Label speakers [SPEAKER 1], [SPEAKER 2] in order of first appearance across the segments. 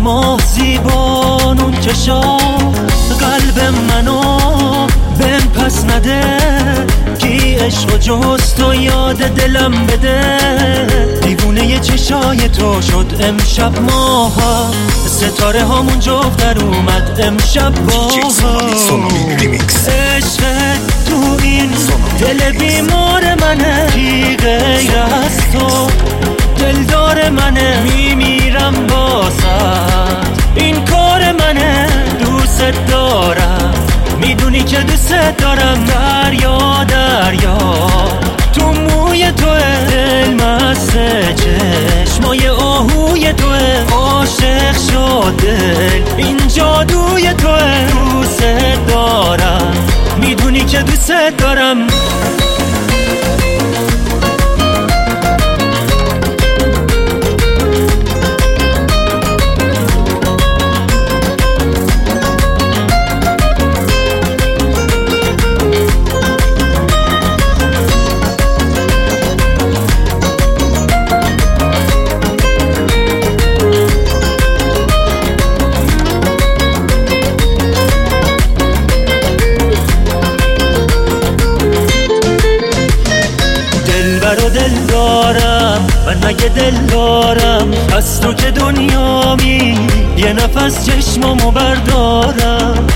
[SPEAKER 1] ماه زیبانون چشا قلب منو بهم پس نده، کی عشق جز تو یاد دلم بده. دیوونه چشای تو شد امشب ماها، ستاره هامون جفت در اومد امشب باها. عشق تو این دل بیمار منه، کی غیر از تو دلدار منه. میمیرم بازت، این کار منه. دوست دارم، میدونی که دوست دارم. دریا دریا تو موی توه، دل مست چشمای آهوی توه. عاشق شد دل، این جادوی توه. دوست دارم، میدونی که دوست دارم. دل دارم من، مگه دل دارم از تو که دنیامی. یه نفس چشمامو بردارم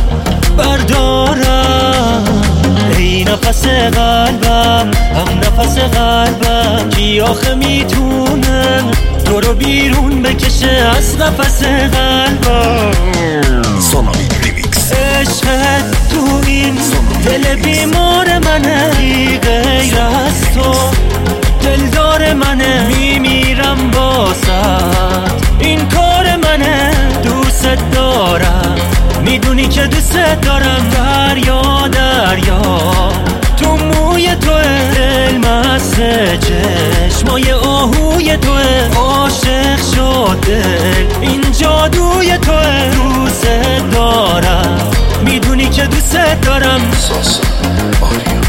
[SPEAKER 1] ای نفس قلبم، هم نفس قلبم. کی آخه میتونه تو رو بیرون بکشه از نفس قلبم. عشق تو این دل بیمار منه، غیر از تو دلدار منه. میمیرم بازت، این کار منه. دوست دارم، میدونی که دوست دارم. دریا دریا تو موی توه، دل مست چشمای آهوی توه. عاشق شد دل، این جادوی توه. دوست دارم، میدونی که دوست دارم.